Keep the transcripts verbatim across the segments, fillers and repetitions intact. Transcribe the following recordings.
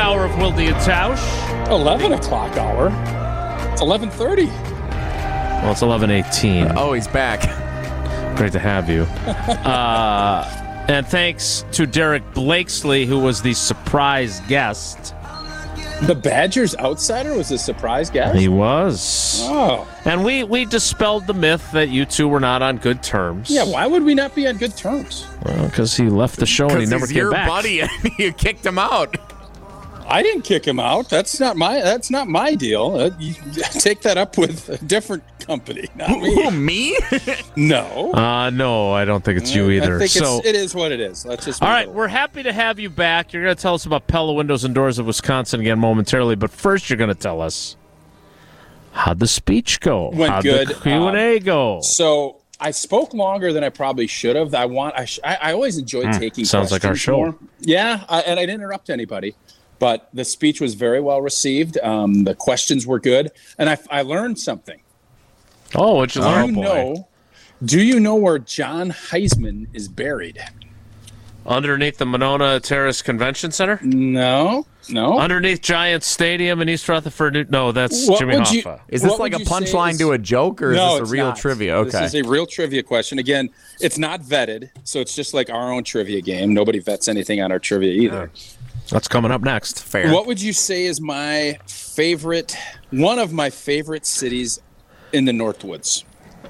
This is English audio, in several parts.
hour of Wilde and Tausch. eleven o'clock hour. It's eleven thirty. Well, it's eleven eighteen. Oh, he's back. Great to have you. uh, and thanks to Derek Blakesley, who was the surprise guest. The Badgers outsider was a surprise guest? He was. Oh. And we, we dispelled the myth that you two were not on good terms. Yeah, why would we not be on good terms? Well, because he left the show and he never he's came your back. buddy and you kicked him out. I didn't kick him out. That's not my that's not my deal. Uh, you take that up with a different company, not me. Who, me? No. Uh, no, I don't think it's you either. I think so, it's, it is what it is. Let's just. all right, we're happy to have you back. You're going to tell us about Pella Windows and Doors of Wisconsin again momentarily, but first you're going to tell us how'd the speech go? Went how'd good. the Q and A um, go? So I spoke longer than I probably should have. I want. I, sh- I, I always enjoy mm, taking. Sounds like our show. More. Yeah, I, and I didn't interrupt anybody. But the speech was very well received. Um, the questions were good, and I, I learned something. Oh, what'd you do learn? You know, do you know where John Heisman is buried? Underneath the Monona Terrace Convention Center? No, no. Underneath Giants Stadium in East Rutherford? No, that's what Jimmy Hoffa. You, is this like a punchline is, to a joke, or is no, this a real not. trivia? Okay. This is a real trivia question. Again, it's not vetted, so it's just like our own trivia game. Nobody vets anything on our trivia either. Yeah. That's coming up next. Fair. What would you say is my favorite, one of my favorite cities in the Northwoods?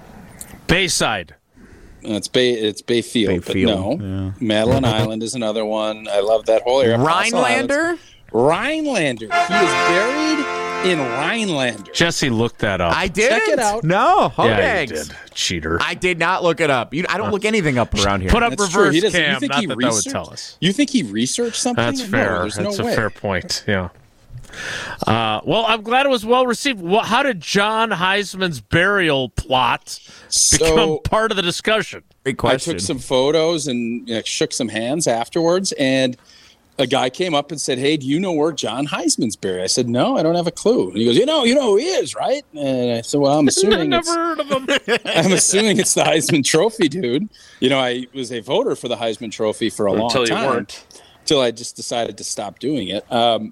Bayside. It's Bay. It's Bayfield, Bayfield. but no. Yeah. Madeline Island is another one. I love that whole area. Rhinelander? Rhinelander. He is buried in Rhinelander. Jesse looked that up. I did. Check it out. No. Hog yeah, eggs. you did. Cheater. I did not look it up. You, I don't look anything up around here. Put up That's reverse true. He cam. You think Not he that researched? that would tell us. You think he researched something? That's no, fair. There's That's no a way. fair point. Yeah. Uh, well, I'm glad it was well received. Well, how did John Heisman's burial plot So, become part of the discussion? Great question. I took some photos and you know, shook some hands afterwards, and a guy came up and said, "Hey, do you know where John Heisman's buried?" I said, "No, I don't have a clue." And he goes, "You know, you know who he is, right?" And I said, "Well, I'm assuming Never it's, heard of him. I'm assuming it's the Heisman Trophy, dude. You know, I was a voter for the Heisman Trophy for a long Until time. you weren't. Until I just decided to stop doing it. Um,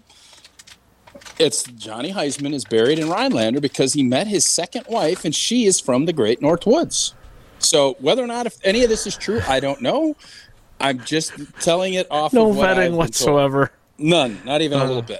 it's Johnny Heisman is buried in Rhinelander because he met his second wife, and she is from the Great North Woods. So whether or not if any of this is true, I don't know. I'm just telling it off No of what I've vetting been whatsoever. told. None, not even Uh, a little bit.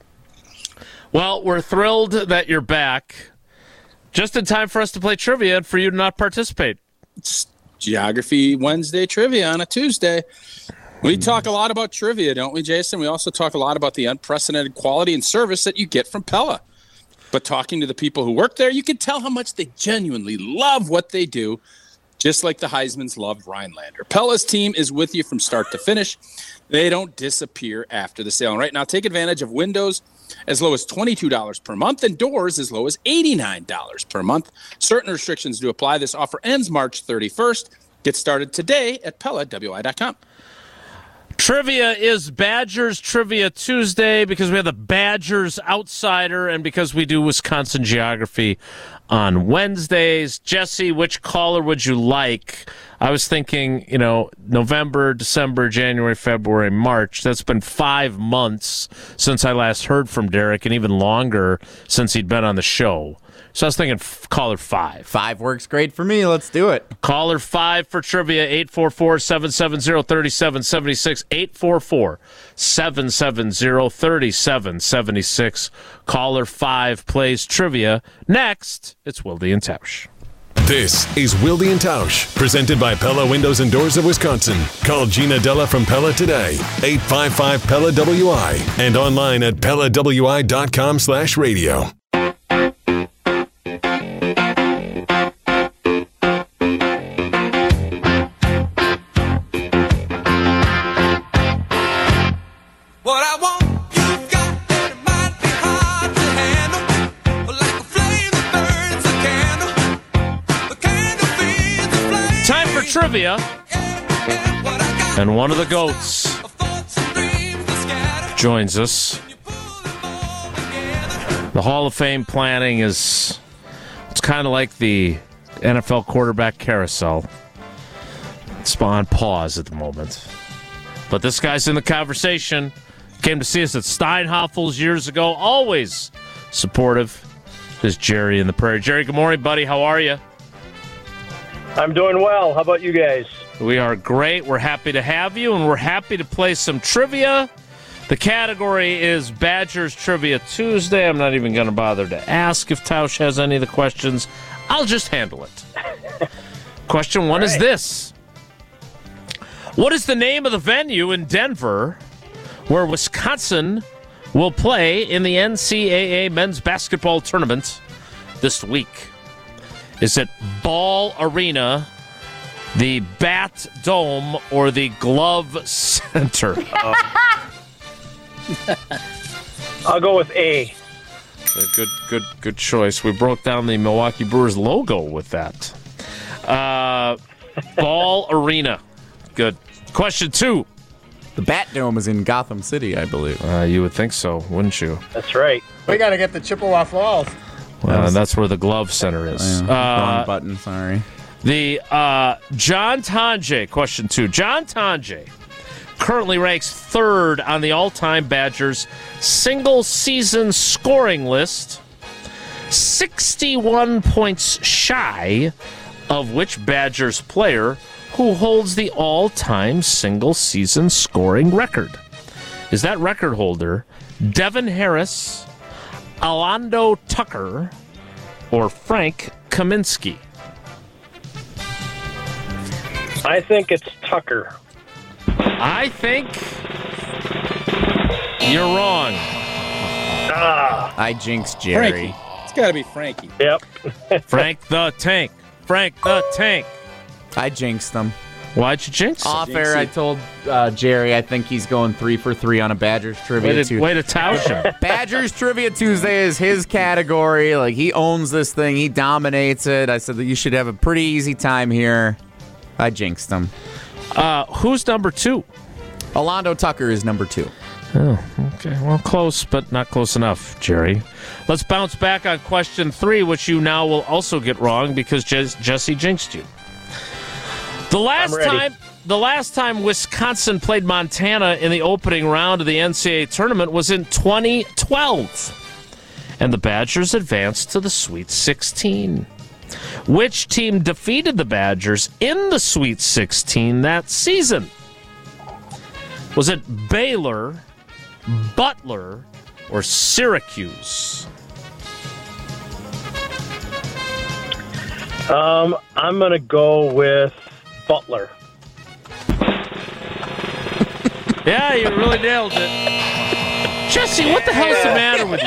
Well, we're thrilled that you're back. Just in time for us to play trivia and for you to not participate. It's Geography Wednesday trivia on a Tuesday. We talk a lot about trivia, don't we, Jason? We also talk a lot about the unprecedented quality and service that you get from Pella. But talking to the people who work there, you can tell how much they genuinely love what they do, just like the Heismans loved Rhinelander. Pella's team is with you from start to finish. They don't disappear after the sale. And right now, take advantage of windows as low as twenty-two dollars per month and doors as low as eighty-nine dollars per month. Certain restrictions do apply. This offer ends March thirty-first. Get started today at Pella W I dot com. Trivia is Badgers Trivia Tuesday because we have the Badgers Outsider and because we do Wisconsin geography on Wednesdays. Jesse, which caller would you like? I was thinking, you know, November, December, January, February, March. That's been five months since I last heard from Derek, and even longer since he'd been on the show. So I was thinking f- caller five. Five works great for me. Let's do it. Caller five for trivia, eight four four, seven seven zero, three seven seven six, eight four four, seven seven zero, three seven seven six. Caller five plays trivia. Next, it's Wilde and Tausch. This is Wilde and Tausch, presented by Pella Windows and Doors of Wisconsin. Call Gina Della from Pella today, eight five five Pella W I, and online at Pella W I dot com slash radio. Trivia, and one of the GOATs joins us. The Hall of Fame planning is, it's kind of like the N F L quarterback carousel. It's on pause at the moment. But this guy's in the conversation. Came to see us at Steinhoffel's years ago. Always supportive. Is Jerry in the Prairie. Jerry, good morning, buddy. How are you? I'm doing well. How about you guys? We are great. We're happy to have you, and we're happy to play some trivia. The category is Badgers Trivia Tuesday. I'm not even going to bother to ask if Tausch has any of the questions. I'll just handle it. Question one is this. What is the name of the venue in Denver where Wisconsin will play in the N C double A men's basketball tournament this week? Is it Ball Arena, the Bat Dome, or the Glove Center? I'll go with A. Good, good, good choice. We broke down the Milwaukee Brewers logo with that. Uh, Ball Arena. Good. Question two. The Bat Dome is in Gotham City, I believe. Uh, you would think so, wouldn't you? That's right. We got to get the Chippewa Falls. Well, and that's where the Glove Center is. Uh, Uh, wrong button, sorry. the uh, John Tonje, question two. John Tonje currently ranks third on the all-time Badgers single-season scoring list, sixty-one points shy of which Badgers player who holds the all-time single-season scoring record. Is that record holder Devin Harris, Alando Tucker, or Frank Kaminsky? I think it's Tucker. I think you're wrong. Ah, I jinxed Jerry. Frankie. It's got to be Frankie. yep. Frank the Tank. Frank the Tank. I jinxed them. Why'd you jinx him? Off air, I told uh, Jerry I think he's going three for three on a Badgers Trivia Way to, Tuesday. way to touch him. Badgers Trivia Tuesday is his category. Like, he owns this thing. He dominates it. I said that you should have a pretty easy time here. I jinxed him. Uh, who's number two? Alando Tucker is number two. Oh, okay. Well, close, but not close enough, Jerry. Let's bounce back on question three, which you now will also get wrong because Jes- Jesse jinxed you. The last I'm ready. time, the last time Wisconsin played Montana in the opening round of the N C double A tournament was in twenty twelve, and the Badgers advanced to the Sweet sixteen. Which team defeated the Badgers in the Sweet sixteen that season? Was it Baylor, Butler, or Syracuse? Um, I'm going to go with Butler. Yeah, you really nailed it. Jesse, what the hell's the matter with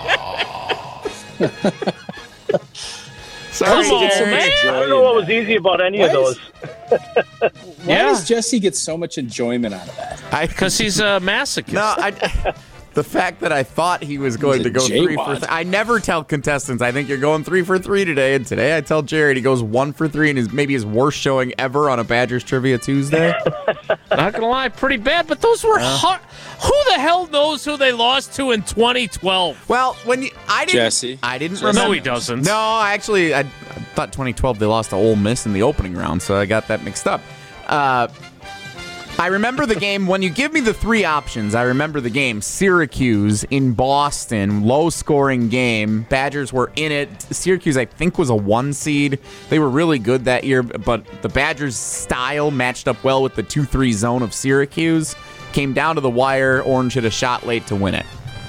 you? Sorry, Come on, Jerry. man. I don't know what was easy about any Why of those. Why Yeah. does Jesse get so much enjoyment out of that? Because he's a masochist. No, I, the fact that I thought he was going He's to a go three for J-wad. three. I never tell contestants, I think you're going three for three today. And today I tell Jared he goes one for three and is maybe his worst showing ever on a Badgers Trivia Tuesday. Not gonna lie, pretty bad. But those were hard. Who the hell knows who they lost to in twenty twelve? Well, when you, I didn't, Jesse. I didn't Jesse. remember. No, he doesn't. No, actually, I, I thought twenty twelve they lost to Ole Miss in the opening round, so I got that mixed up. Uh, I remember the game. When you give me the three options, I remember the game. Syracuse in Boston, low-scoring game. Badgers were in it. Syracuse, I think, was a one seed. They were really good that year, but the Badgers' style matched up well with the two three zone of Syracuse. Came down to the wire. Orange hit a shot late to win it.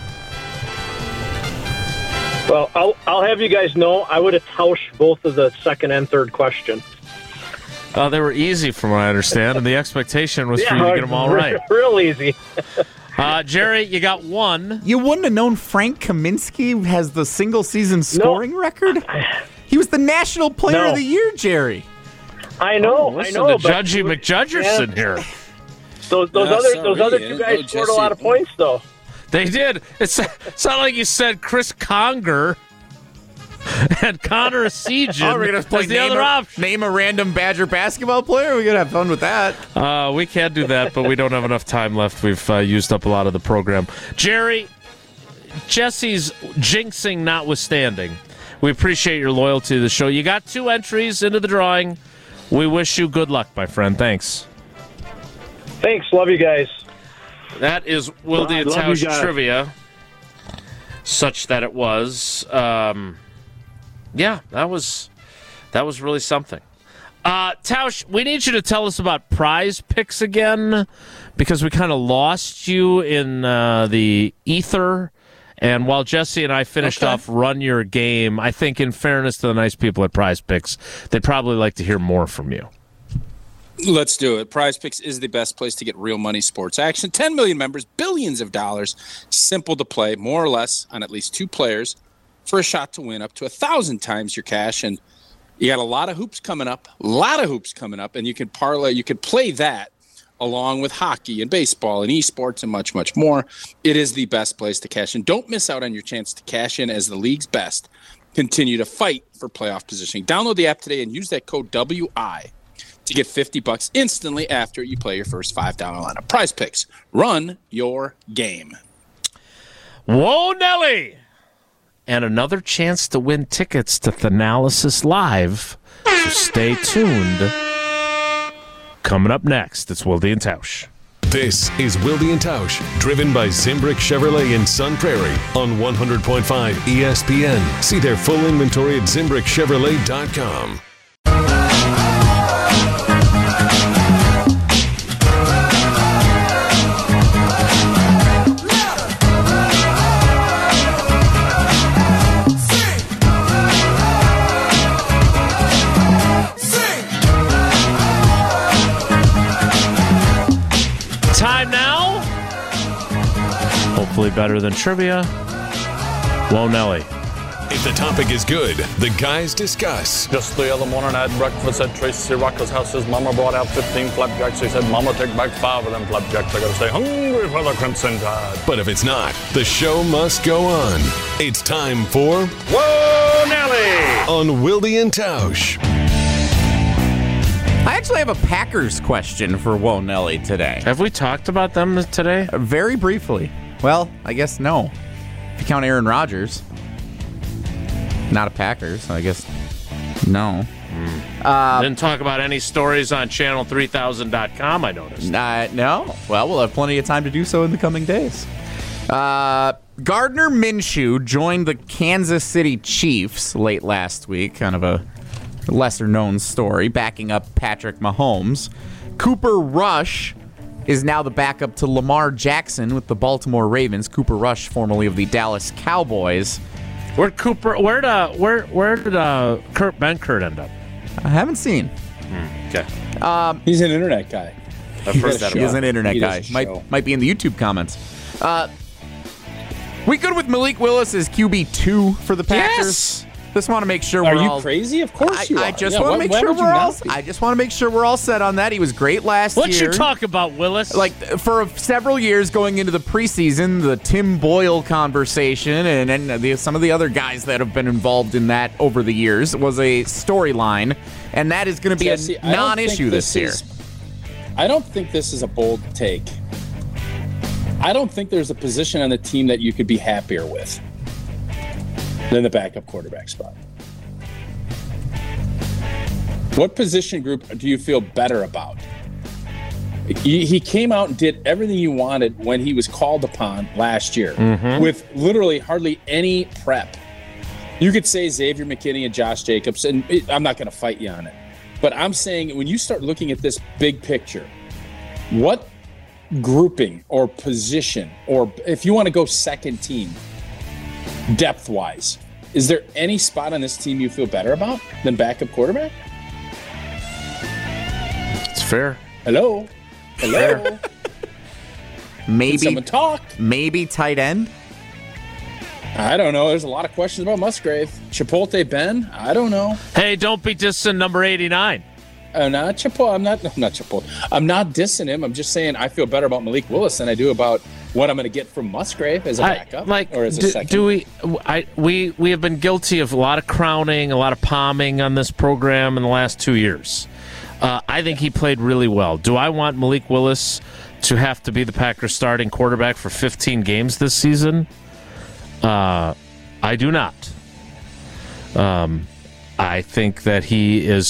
Well, I'll, I'll have you guys know I would have taushed both of the second and third question. Uh, they were easy, from what I understand, and the expectation was for you to get them all right. Real easy. Uh, Jerry, you got one. You wouldn't have known Frank Kaminsky has the single-season scoring record? He was the National Player No. of the Year, Jerry. I know, I Listen know. to but- Judgy McJudgerson here. Those, those Yeah, other sorry, those other I two didn't guys know scored Jesse- a lot of points, though. They did. It's, it's not like you said Chris Conger and Connor Esigian Oh, we're gonna play as the name other a, option. name a random Badger basketball player? We're going to have fun with that. Uh, we can do that, but we don't have enough time left. We've uh, used up a lot of the program. Jerry, Jesse's jinxing notwithstanding, we appreciate your loyalty to the show. You got two entries into the drawing. We wish you good luck, my friend. Thanks. Thanks. Love you guys. That is Will I love Tausch you guys. trivia, such that it was. Um, yeah, that was that was really something. Uh, Tausch, we need you to tell us about Prize Picks again, because we kind of lost you in uh, the ether. And while Jesse and I finished Okay. off Run Your Game, I think in fairness to the nice people at Prize Picks, they'd probably like to hear more from you. Let's do it. Prize Picks is the best place to get real money sports action. ten million members, billions of dollars. Simple to play, more or less, on at least two players for a shot to win up to a thousand times your cash. And you got a lot of hoops coming up, a lot of hoops coming up, and you can parlay, you can play that along with hockey and baseball and esports and much, much more. It is the best place to cash in. Don't miss out on your chance to cash in as the league's best continue to fight for playoff positioning. Download the app today and use that code W I to get fifty bucks instantly after you play your first five dollars lineup. Prize Picks. Run your game. Whoa, Nelly! And another chance to win tickets to Thanalysis Live. So stay tuned. Coming up next, it's Wilde and Tausch. This is Wilde and Tausch, driven by Zimbrick Chevrolet in Sun Prairie on one hundred point five E S P N. See their full inventory at zimbrick chevrolet dot com. Time now. Hopefully better than trivia. Whoa, Nelly. If the topic is good, the guys discuss. Just the other morning, I had breakfast at Tracy Rocker's house. His mama brought out fifteen flapjacks. He said, Mama, take back five of them flapjacks. I gotta stay hungry for the Crimson Tide. But if it's not, the show must go on. It's time for Whoa, Nelly! On Wilde and Tausch. I actually have a Packers question for Whoa Nelly today. Have we talked about them today? Uh, Very briefly. Well, I guess no. If you count Aaron Rodgers. Not a Packers, so I guess no. Didn't talk about any stories on channel three thousand dot com, I noticed. Uh, no. Well, we'll have plenty of time to do so in the coming days. Uh, Gardner Minshew joined the Kansas City Chiefs late last week. Kind of a lesser-known story, backing up Patrick Mahomes. Cooper Rush is now the backup to Lamar Jackson with the Baltimore Ravens. Cooper Rush, formerly of the Dallas Cowboys. Where'd Cooper? Where'd uh, where where did uh, Kurt Benkert end up? I haven't seen. Okay, He's an internet guy. I've heard that He is about. an internet He guy. does a show. Might might be in the YouTube comments. Uh, we good with Malik Willis as Q B two for the Packers? Yes! Just want to make sure Are we're you all crazy? Of course I, you are. I just Yeah, want why- to make why sure would you we're not all. be? I just want to make sure we're all set on that. He was great last What year. you talk about, Willis? Like for several years going into the preseason, the Tim Boyle conversation and, and the, some of the other guys that have been involved in that over the years was a storyline, and that is going to be Jesse, a I don't non-issue think this year. is- I don't think this is a bold take. I don't think there's a position on the team that you could be happier with than the backup quarterback spot. What position group do you feel better about? He, he came out and did everything you wanted when he was called upon last year with literally hardly any prep. You could say Xavier McKinney and Josh Jacobs, and it, I'm not going to fight you on it. But I'm saying when you start looking at this big picture, what grouping or position, or if you want to go second team, depth-wise, is there any spot on this team you feel better about than backup quarterback? it's fair. Hello? Hello? Can Maybe someone talk? maybe tight end. I don't know. There's a lot of questions about Musgrave. Chipotle Ben? I don't know. Hey, don't be dissing number eighty-nine. I'm not Chipotle. I'm not. I'm not Chipotle. I'm not dissing him. I'm just saying I feel better about Malik Willis than I do about what I'm going to get from Musgrave as a I- backup like, or as a do, second. do we? I we we have been guilty of a lot of crowning, a lot of palming on this program in the last two years. Uh, I think he played really well. Do I want Malik Willis to have to be the Packers' starting quarterback for fifteen games this season? Uh, I do not. Um, I think that he is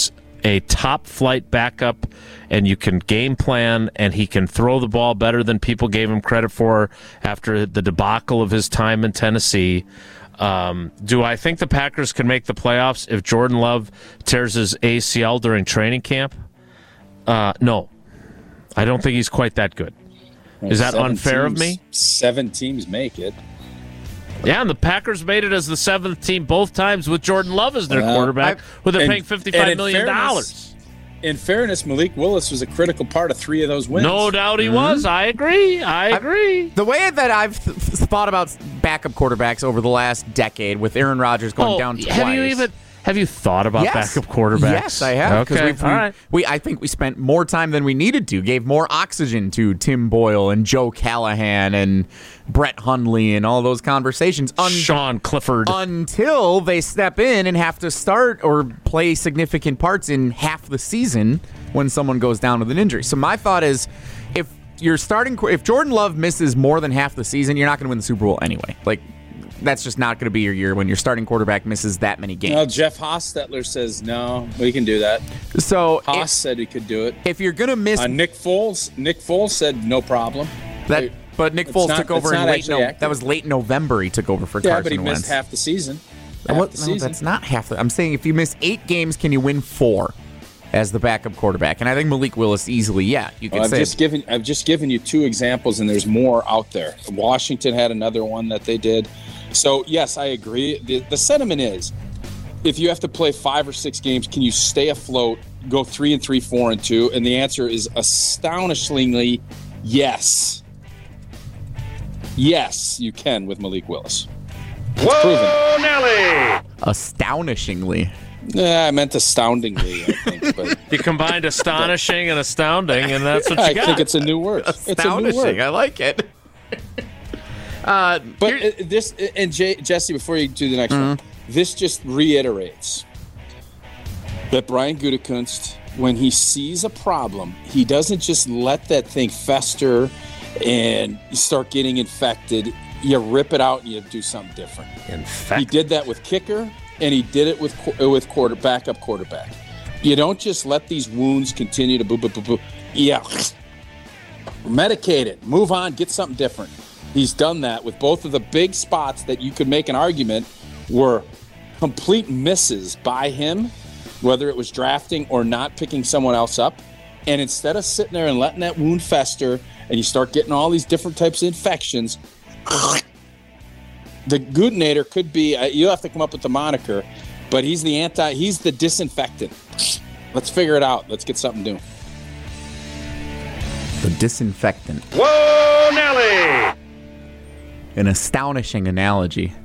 a top flight backup, and you can game plan, and he can throw the ball better than people gave him credit for after the debacle of his time in Tennessee. Um, do I think the Packers can make the playoffs if Jordan Love tears his A C L during training camp? Uh, no. I don't think he's quite that good. Is that Seven unfair teams, of me? Seven teams make it. Yeah, and the Packers made it as the seventh team both times with Jordan Love as their Well, quarterback, I- where they're and- paying fifty-five and in million dollars. fairness- In fairness, Malik Willis was a critical part of three of those wins. No doubt he was. I agree. I agree. The way that I've th- th- thought about backup quarterbacks over the last decade, with Aaron Rodgers going Oh, down twice. have you even have you thought about Yes. backup quarterbacks? Yes, I have. 'cause Okay, we've, all we, right. we, I think we spent more time than we needed to. Gave more oxygen to Tim Boyle and Joe Callahan and Brett Hundley and all those conversations. Un- Sean Clifford. until they step in and have to start or play significant parts in half the season when someone goes down with an injury. So my thought is, if you're starting, if Jordan Love misses more than half the season, you're not going to win the Super Bowl anyway. Like, that's just not going to be your year when your starting quarterback misses that many games. Well, Jeff Hostetler says no, we can do that. So Haas if, said he could do it. if you're going to miss Uh, Nick Foles, Nick Foles said no problem. that, but Nick It's Foles not- took over it's in not late. actually No, accurate. that was late November. He took over for Yeah, Carson but he Wentz. missed half the season. Uh, Half what- the no, season. that's not half. The, I'm saying if you miss eight games, can you win four as the backup quarterback? And I think Malik Willis easily, yeah, you could Well, I've say. just given I've just given you two examples, and there's more out there. Washington had another one that they did. So yes, I agree. The, the sentiment is, if you have to play five or six games, can you stay afloat, go three and three, four and two? And the answer is astonishingly yes. Yes, you can with Malik Willis. It's proven. Nelly! Astonishingly. Yeah, I meant astoundingly, I think. But You combined astonishing and astounding, and that's what you I got. think it's a new word. It's a new Astonishing. word. I like it. uh, But here- uh, this, and Jay, Jesse, before you do the next one, this just reiterates that Brian Gutekunst, when he sees a problem, he doesn't just let that thing fester and start getting infected. You rip it out and you do something different. In He fact, did that with kicker, and he did it with qu- with quarter backup quarterback. You don't just let these wounds continue to boo boo boo boo. Yeah, medicate it, move on, get something different. He's done that with both of the big spots that you could make an argument were complete misses by him, whether it was drafting or not picking someone else up. And instead of sitting there and letting that wound fester and you start getting all these different types of infections, the Gutenator could be, uh, you'll have to come up with the moniker, but he's the anti, he's the disinfectant. Let's figure it out. Let's get something new. the disinfectant. Whoa, Nelly! An astonishing analogy.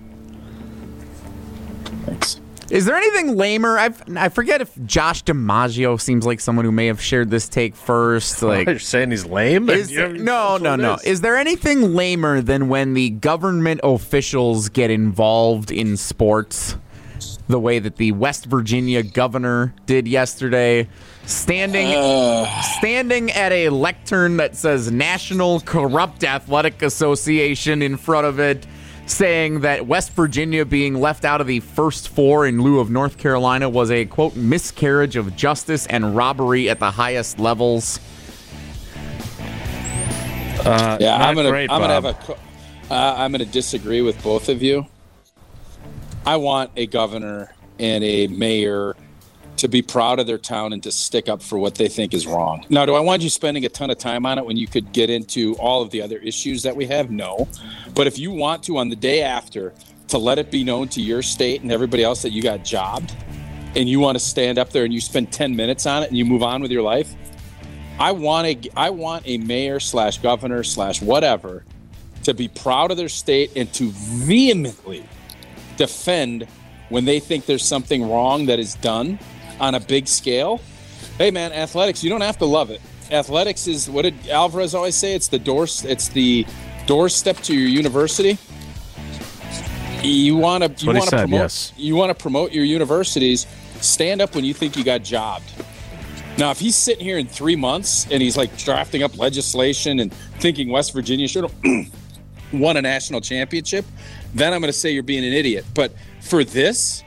Thanks. Is there anything lamer? I've, I forget if Josh DiMaggio seems like someone who may have shared this take first. Like, you're saying he's lame? Is there- no, no, no. Is there anything lamer than when the government officials get involved in sports the way that the West Virginia governor did yesterday, standing standing at a lectern that says National Corrupt Athletic Association in front of it, saying that West Virginia being left out of the first four in lieu of North Carolina was a, quote, miscarriage of justice and robbery at the highest levels. Uh, Yeah, not I'm gonna great, I'm gonna Bob. have a co- uh, I'm gonna disagree with both of you. I want a governor and a mayor to be proud of their town and to stick up for what they think is wrong. Now, do I want you spending a ton of time on it when you could get into all of the other issues that we have? No. But if you want to, on the day after, to let it be known to your state and everybody else that you got jobbed, and you want to stand up there and you spend ten minutes on it and you move on with your life, I want a, I want a mayor slash governor slash whatever to be proud of their state and to vehemently defend when they think there's something wrong that is done on a big scale. Hey man, athletics, you don't have to love it. Athletics is, what did Alvarez always say? It's the door, it's the doorstep to your university. You want to, you what he want to said, promote, yes. you want to promote your universities. Stand up when you think you got jobbed. Now, if he's sitting here in three months and he's like drafting up legislation and thinking West Virginia should have won a national championship, then I'm going to say you're being an idiot. But for this,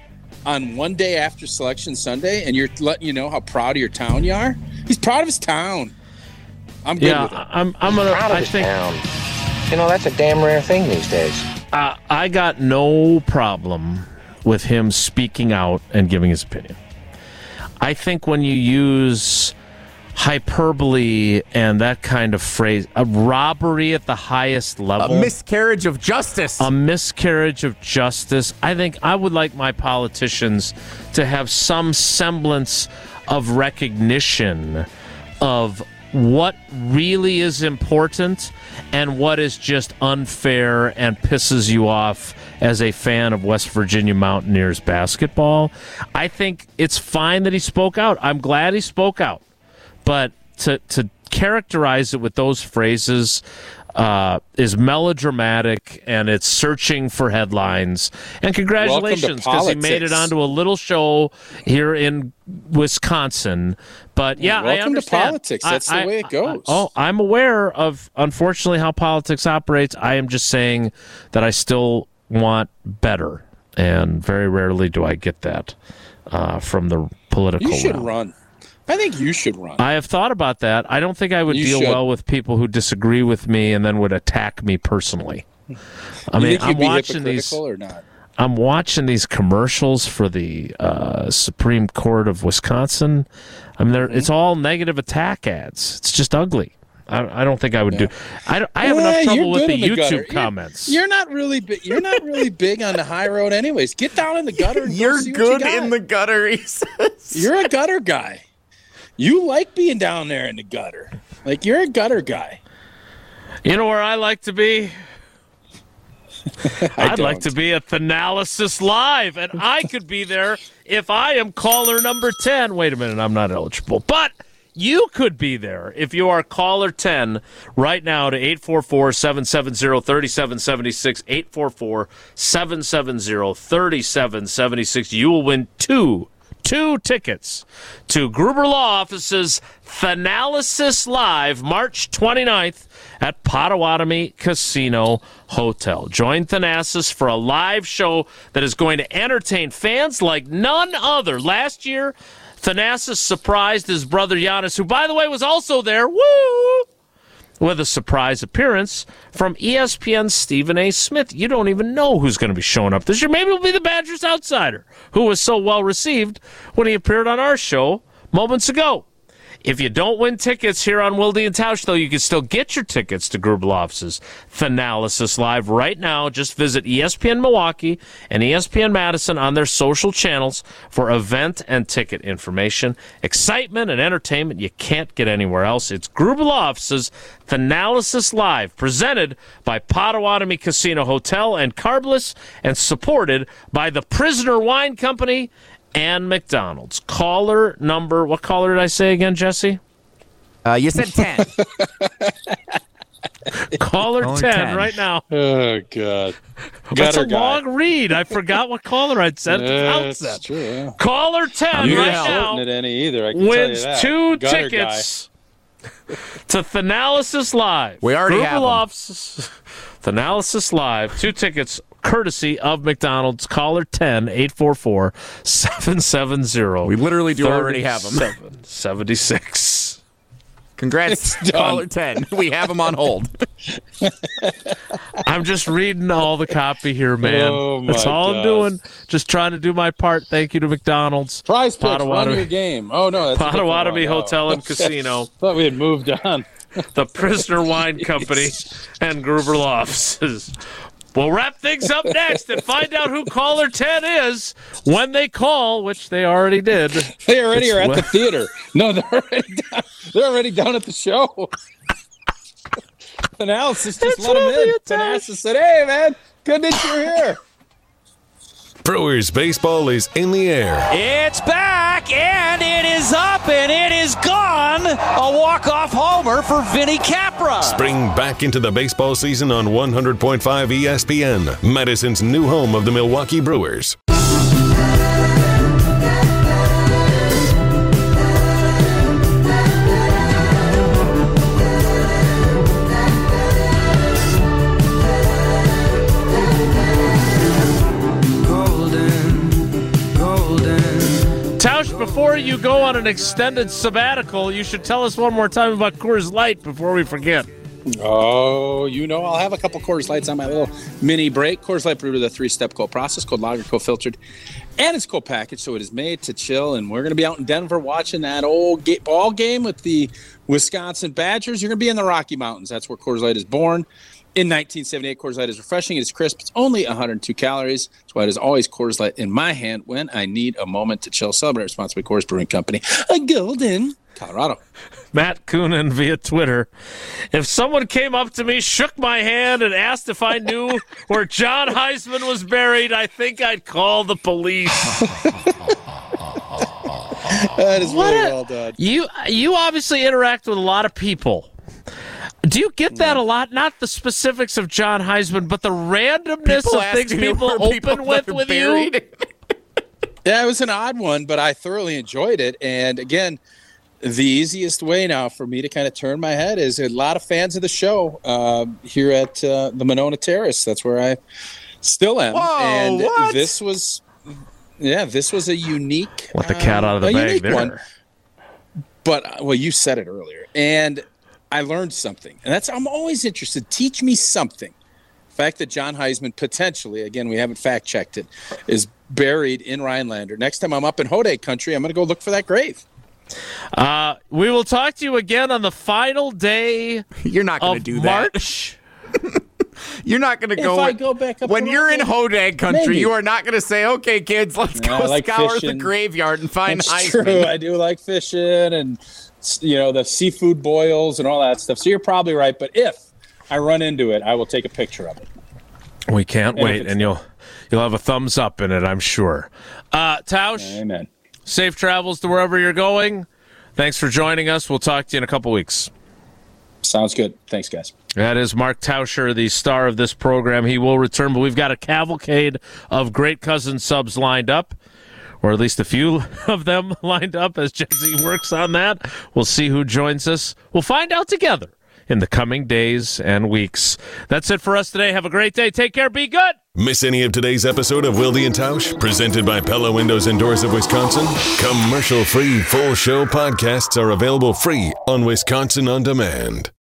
on one day after Selection Sunday, and you're letting you know how proud of your town you are. He's proud of his town. I'm good yeah, with it. I'm. I'm gonna. Proud of I his think. town. You know, that's a damn rare thing these days. Uh, I got no problem with him speaking out and giving his opinion. I think when you use hyperbole and that kind of phrase, a robbery at the highest level, A miscarriage of justice. a miscarriage of justice, I think I would like my politicians to have some semblance of recognition of what really is important and what is just unfair and pisses you off as a fan of West Virginia Mountaineers basketball. I think it's fine that he spoke out. I'm glad he spoke out. But to to characterize it with those phrases uh, is melodramatic, and it's searching for headlines. And congratulations, because he made it onto a little show here in Wisconsin. But yeah, Welcome I understand. to politics. That's I, the way it goes. I, I, oh, I'm aware of, unfortunately, how politics operates. I am just saying that I still want better, and very rarely do I get that uh, from the political You should realm. run. I think you should run. I have thought about that. I don't think I would You deal should. well with people who disagree with me and then would attack me personally. I you mean, think I'm you'd be watching these. hypocritical or not? I'm watching these commercials for the uh, Supreme Court of Wisconsin. I mean, they're, it's all negative attack ads. It's just ugly. I, I don't think I would Yeah. do. I, don't- I have Yeah, enough trouble you're with good the in the YouTube gutter. You're- comments. You're not really. Bi- you're not really big on the high road, anyways. Get down in the gutter. And go You're see what good you got. in the gutter, he says. You're a gutter guy. You like being down there in the gutter. Like, you're a gutter guy. You know where I like to be? I'd like don't. to be at Thanalysis Live, and I could be there if I am caller number ten. Wait a minute, I'm not eligible. But you could be there if you are caller ten right now to eight four four, seven seven zero, three seven seven six, eight four four, seven seven zero, three seven seven six. You will win two Two tickets to Gruber Law Office's Thanalysis Live, March twenty-ninth at Potawatomi Casino Hotel. Join Thanasis for a live show that is going to entertain fans like none other. Last year, Thanasis surprised his brother Giannis, who, by the way, was also there. Woo! With a surprise appearance from E S P N's Stephen A. Smith. You don't even know who's going to be showing up this year. Maybe it'll be the Badgers outsider, who was so well received when he appeared on our show moments ago. If you don't win tickets here on Wilde and Tausch, though, you can still get your tickets to Gruber Office's Thanalysis Live right now. Just visit E S P N Milwaukee and E S P N Madison on their social channels for event and ticket information. Excitement and entertainment you can't get anywhere else. It's Gruber Office's Thanalysis Live, presented by Potawatomi Casino Hotel and Carbless, and supported by the Prisoner Wine Company and McDonald's. Caller number, what caller did I say again, Jesse? Uh, you said ten. Caller Caller ten, ten. right now. Oh, God. That's a Gutter guy. long read. I forgot what caller I'd said at the That's outset. true, yeah. Caller ten You right ain't now shorting it any either, I can tell you wins that. two Gutter tickets to Thanalysis Live. We already Gruber have 'em. Office's Thanalysis Live. Two tickets courtesy of McDonald's. Caller ten, eight four four, seven seven zero. We literally do already have 'em. seven seventy-six. Congrats, It's done. caller ten. We have him on hold. I'm just reading all the copy here, man. Oh, my That's all I'm God. doing. Just trying to do my part. Thank you to McDonald's. Prize picks, run Potawatomi- your game. Oh, no, that's a different Potawatomi one. Oh. Hotel and Casino, Thought we had moved on. the Prisoner Wine Company, and Gruber Law Offices. We'll wrap things up next and find out who caller ten is when they call, which they already did. They already It's are at what- the theater. No, they're already down, they're already down at the show. Analysis just It's let them only in. a time. Analysis said, "Hey, man, good that you're here." Brewers baseball is in the air. It's back, and it is up, and it is gone. A walk-off homer for Vinny Capra. Spring back into the baseball season on one hundred point five E S P N, Madison's new home of the Milwaukee Brewers. go on an extended sabbatical, you should tell us one more time about Coors Light before we forget. Oh, you know, I'll have a couple Coors Lights on my little mini break. Coors Light brewed with a three-step cold process, cold lager, cold filtered, and it's cold packaged, so it is made to chill. And we're going to be out in Denver watching that old ga- ball game with the Wisconsin Badgers. You're going to be in the Rocky Mountains. That's where Coors Light is born. In nineteen seventy-eight, Coors Light is refreshing. It is crisp. It's only one hundred two calories. That's why it is always Coors Light in my hand when I need a moment to chill. Celebrate responsibly. Coors Brewing Company, a Golden, Colorado. Matt Coonan via Twitter. If someone came up to me, shook my hand, and asked if I knew where John Heisman was buried, I think I'd call the police. That is What really a- well done. You you obviously interact with a lot of people. Do you get that a lot? Not the specifics of John Heisman, but the randomness People of things asking you people where open people with are with you. buried. Yeah, it was an odd one, but I thoroughly enjoyed it. And again, the easiest way now for me to kind of turn my head is a lot of fans of the show uh, here at uh, the Monona Terrace. That's where I still am. Whoa, and what? this was, yeah, this was a unique, Let the cat out of the uh, a bag unique there. one. But uh, well, you said it earlier, and I learned something, and that's I'm always interested. Teach me something. The fact that John Heisman potentially, again, we haven't fact checked it, is buried in Rhinelander. Next time I'm up in Hodag country, I'm going to go look for that grave. Uh, we will talk to you again on the final day You're not going to of do that. March. You're not going to If go. I go back up when to you're in Hodag country, maybe. you are not going to say, "Okay, kids, let's Yeah, go I like scour fishing. the graveyard and find That's Heisman." true. I do like fishing and, you know, the seafood boils and all that stuff. So you're probably right. But if I run into it, I will take a picture of it. We can't And if wait, it's and you'll you'll have a thumbs up in it, I'm sure. Uh, Tausch, Amen. safe travels to wherever you're going. Thanks for joining us. We'll talk to you in a couple weeks. Sounds good. Thanks, guys. That is Mark Tauscher, the star of this program. He will return, but we've got a cavalcade of Great Cousin subs lined up, or at least a few of them lined up as Jesse works on that. We'll see who joins us. We'll find out together in the coming days and weeks. That's it for us today. Have a great day. Take care. Be good. Miss any of today's episode of Wilde and Tausch, presented by Pella Windows and Doors of Wisconsin? Commercial-free full show podcasts are available free on Wisconsin On Demand.